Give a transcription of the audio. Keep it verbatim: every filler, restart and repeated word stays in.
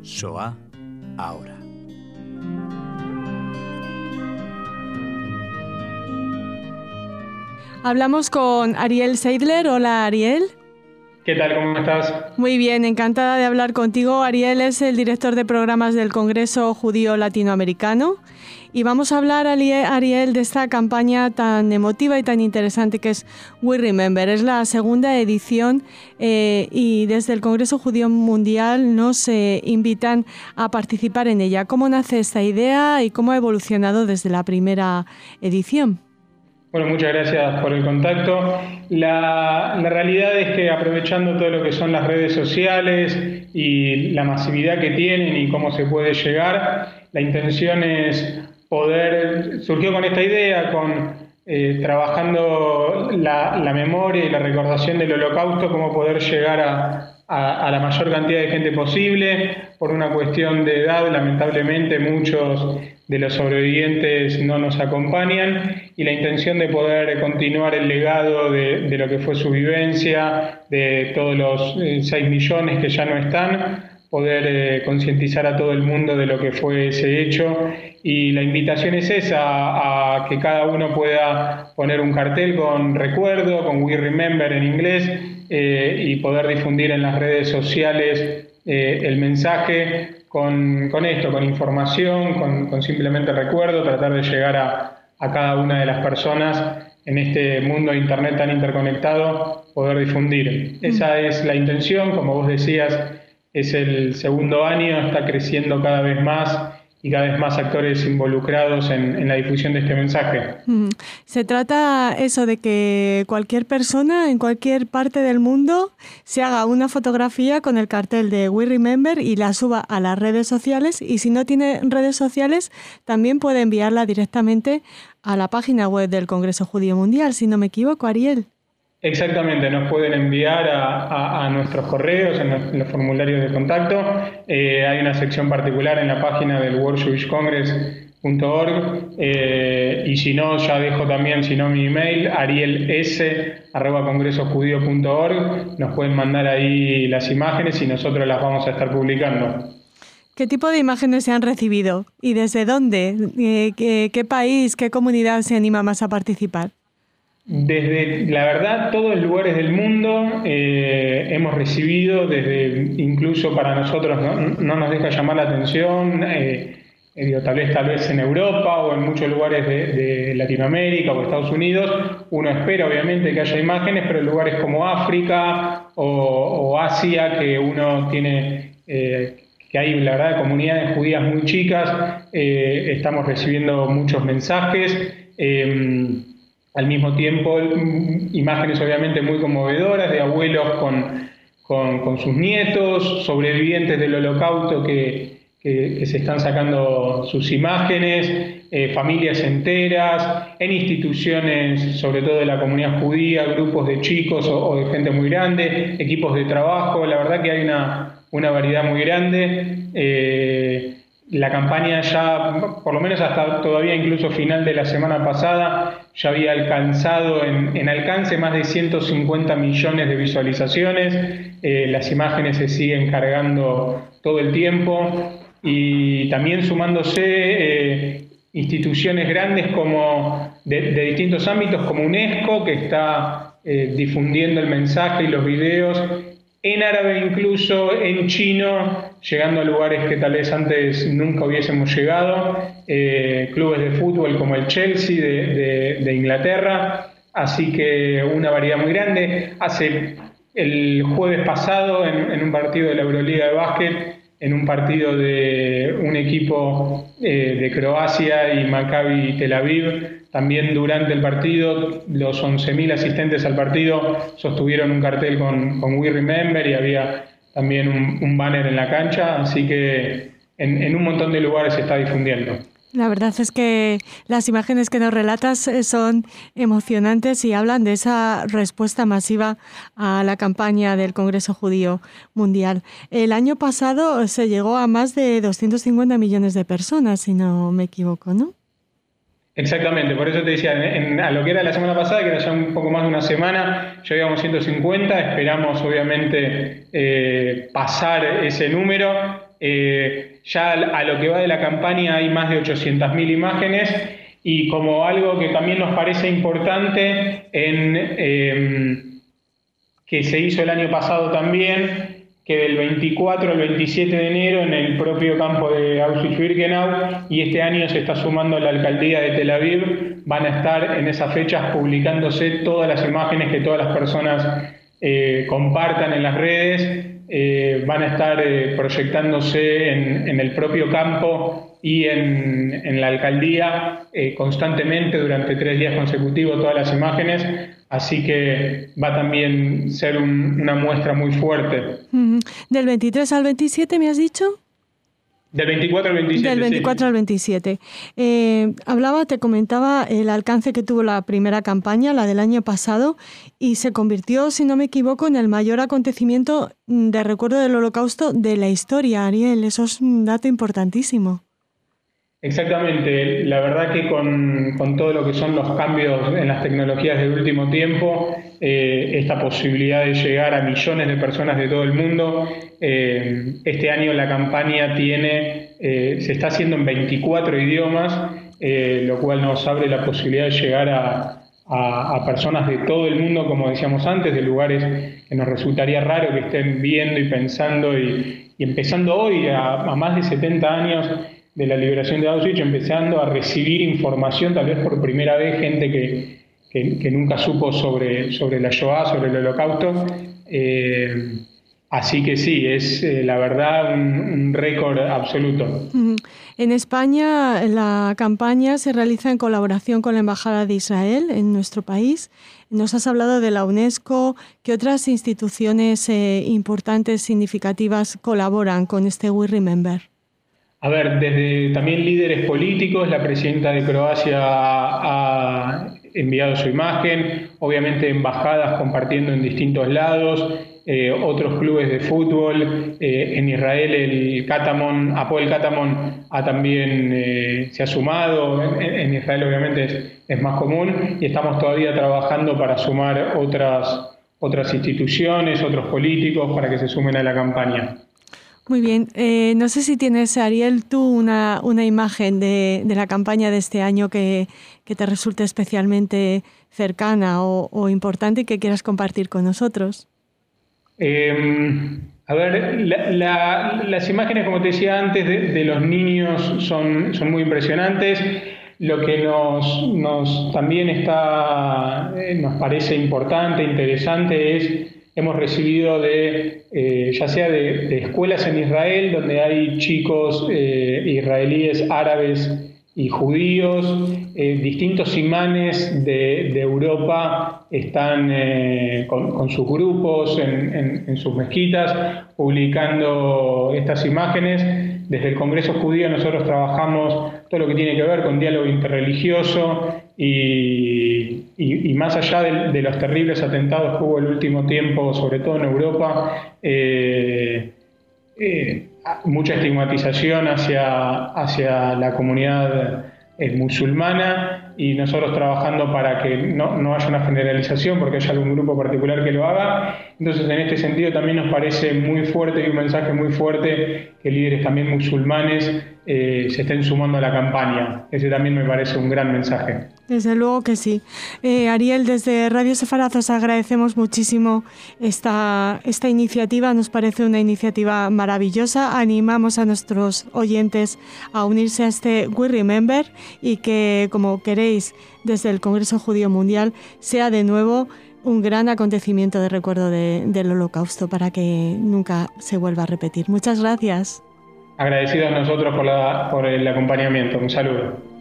Shoah ahora. Hablamos con Ariel Seidler. Hola, Ariel. ¿Qué tal? ¿Cómo estás? Muy bien, encantada de hablar contigo. Ariel es el director de programas del Congreso Judío Latinoamericano y vamos a hablar, Ariel, de esta campaña tan emotiva y tan interesante que es We Remember. Es la segunda edición eh, y desde el Congreso Judío Mundial nos eh, invitan a participar en ella. ¿Cómo nace esta idea y cómo ha evolucionado desde la primera edición? Bueno, muchas gracias por el contacto. La, la realidad es que aprovechando todo lo que son las redes sociales y la masividad que tienen y cómo se puede llegar, la intención es poder, surgió con esta idea, con eh, trabajando la, la memoria y la recordación del Holocausto, cómo poder llegar a, a, a la mayor cantidad de gente posible. Por una cuestión de edad, lamentablemente muchos de los sobrevivientes no nos acompañan, y la intención de poder continuar el legado de, de lo que fue su vivencia, de todos los eh, seis millones que ya no están, poder eh, concientizar a todo el mundo de lo que fue ese hecho. Y la invitación es esa, a, a que cada uno pueda poner un cartel con recuerdo, con We Remember en inglés, eh, y poder difundir en las redes sociales eh, el mensaje con, con esto, con información, con, con simplemente recuerdo, tratar de llegar a, a cada una de las personas en este mundo de Internet tan interconectado, poder difundir. Mm. Esa es la intención, como vos decías, es el segundo año, está creciendo cada vez más y cada vez más actores involucrados en, en la difusión de este mensaje. Se trata eso de que cualquier persona en cualquier parte del mundo se haga una fotografía con el cartel de We Remember y la suba a las redes sociales, y si no tiene redes sociales también puede enviarla directamente a la página web del Congreso Judío Mundial, si no me equivoco, Ariel. Exactamente, nos pueden enviar a, a, a nuestros correos, en los, en los formularios de contacto. Eh, hay una sección particular en la página del world jewish congress punto org, eh, y si no, ya dejo también, si no, mi email, ariels arroba congreso judío punto org. Nos pueden mandar ahí las imágenes y nosotros las vamos a estar publicando. ¿Qué tipo de imágenes se han recibido y desde dónde? Eh, ¿qué, qué país, qué comunidad se anima más a participar? Desde, la verdad, todos los lugares del mundo eh, hemos recibido, desde incluso para nosotros no, no nos deja llamar la atención, eh, eh, digo, tal vez tal vez en Europa o en muchos lugares de, de Latinoamérica o Estados Unidos, uno espera obviamente que haya imágenes, pero en lugares como África o, o Asia, que uno tiene, eh, que hay la verdad comunidades judías muy chicas, eh, estamos recibiendo muchos mensajes. Eh, Al mismo tiempo, imágenes obviamente muy conmovedoras de abuelos con, con, con sus nietos, sobrevivientes del Holocausto que, que, que se están sacando sus imágenes, eh, familias enteras, en instituciones, sobre todo de la comunidad judía, grupos de chicos o, o de gente muy grande, equipos de trabajo. La verdad que hay una, una variedad muy grande. Eh, La campaña ya, por lo menos hasta todavía incluso final de la semana pasada, ya había alcanzado en, en alcance más de ciento cincuenta millones de visualizaciones. Eh, las imágenes se siguen cargando todo el tiempo, y también sumándose eh, instituciones grandes como de, de distintos ámbitos, como UNESCO, que está eh, difundiendo el mensaje y los videos en árabe, incluso en chino, llegando a lugares que tal vez antes nunca hubiésemos llegado, eh, clubes de fútbol como el Chelsea de, de, de Inglaterra, así que una variedad muy grande. Hace el jueves pasado, en, en un partido de la Euroliga de básquet, en un partido de un equipo eh, de Croacia y Maccabi Tel Aviv, también durante el partido, los once mil asistentes al partido sostuvieron un cartel con, con We Remember, y había también un, un banner en la cancha, así que en, en un montón de lugares se está difundiendo. La verdad es que las imágenes que nos relatas son emocionantes y hablan de esa respuesta masiva a la campaña del Congreso Judío Mundial. El año pasado se llegó a más de doscientos cincuenta millones de personas, si no me equivoco, ¿no? Exactamente, por eso te decía, en, a lo que era la semana pasada, que era ya un poco más de una semana, ya íbamos ciento cincuenta, esperamos obviamente eh, pasar ese número. Eh, ya a lo que va de la campaña hay más de ochocientas mil imágenes, y como algo que también nos parece importante, en, eh, que se hizo el año pasado también, que del veinticuatro al veintisiete de enero en el propio campo de Auschwitz-Birkenau, y este año se está sumando la alcaldía de Tel Aviv, van a estar en esas fechas publicándose todas las imágenes que todas las personas eh, compartan en las redes. Eh, van a estar eh, proyectándose en, en el propio campo y en, en la alcaldía eh, constantemente durante tres días consecutivos todas las imágenes, así que va también a ser un, una muestra muy fuerte. ¿Del veintitrés al veintisiete me has dicho? Del veinticuatro al veintisiete. Del veinticuatro sí. al veintisiete. Eh, hablaba, te comentaba el alcance que tuvo la primera campaña, la del año pasado, y se convirtió, si no me equivoco, en el mayor acontecimiento de recuerdo del Holocausto de la historia, Ariel. Eso es un dato importantísimo. Exactamente, la verdad que con, con todo lo que son los cambios en las tecnologías del último tiempo, eh, esta posibilidad de llegar a millones de personas de todo el mundo, eh, este año la campaña tiene, eh, se está haciendo en veinticuatro idiomas, eh, lo cual nos abre la posibilidad de llegar a, a, a personas de todo el mundo, como decíamos antes, de lugares que nos resultaría raro que estén viendo y pensando y, y empezando hoy a, a más de setenta años de la liberación de Auschwitz, empezando a recibir información, tal vez por primera vez, gente que, que, que nunca supo sobre, sobre la Shoah, sobre el Holocausto. Eh, así que sí, es eh, la verdad un, un récord absoluto. En España la campaña se realiza en colaboración con la Embajada de Israel en nuestro país. Nos has hablado de la UNESCO. ¿Qué otras instituciones eh, importantes, significativas colaboran con este We Remember? A ver, desde también líderes políticos, la presidenta de Croacia ha enviado su imagen, obviamente embajadas compartiendo en distintos lados, eh, otros clubes de fútbol, eh, en Israel el Katamon, Hapoel Katamon ha también eh, se ha sumado, en, en Israel obviamente es, es más común, y estamos todavía trabajando para sumar otras, otras instituciones, otros políticos para que se sumen a la campaña. Muy bien. Eh, no sé si tienes, Ariel, tú una, una imagen de, de la campaña de este año que, que te resulte especialmente cercana o, o importante y que quieras compartir con nosotros. Eh, a ver, la, la, las imágenes, como te decía antes, de, de los niños son, son muy impresionantes. Lo que nos, nos también está, eh, nos parece importante, interesante, es hemos recibido de, eh, ya sea de, de escuelas en Israel, donde hay chicos eh, israelíes, árabes y judíos, eh, distintos imanes de, de Europa están eh, con, con sus grupos en, en, en sus mezquitas, publicando estas imágenes. Desde el Congreso Judío nosotros trabajamos todo lo que tiene que ver con diálogo interreligioso y, y, y más allá de, de los terribles atentados que hubo el último tiempo, sobre todo en Europa, eh, eh, mucha estigmatización hacia, hacia la comunidad eh, musulmana, y nosotros trabajando para que no, no haya una generalización porque haya algún grupo particular que lo haga. Entonces, en este sentido también nos parece muy fuerte y un mensaje muy fuerte que líderes también musulmanes eh, se estén sumando a la campaña. Ese también me parece un gran mensaje. Desde luego que sí. Eh, Ariel, desde Radio Sefaraz os agradecemos muchísimo esta, esta iniciativa. Nos parece una iniciativa maravillosa. Animamos a nuestros oyentes a unirse a este We Remember y que, como queréis, desde el Congreso Judío Mundial, sea de nuevo un gran acontecimiento de recuerdo de, del Holocausto para que nunca se vuelva a repetir. Muchas gracias. Agradecidos nosotros por, la, por el acompañamiento. Un saludo.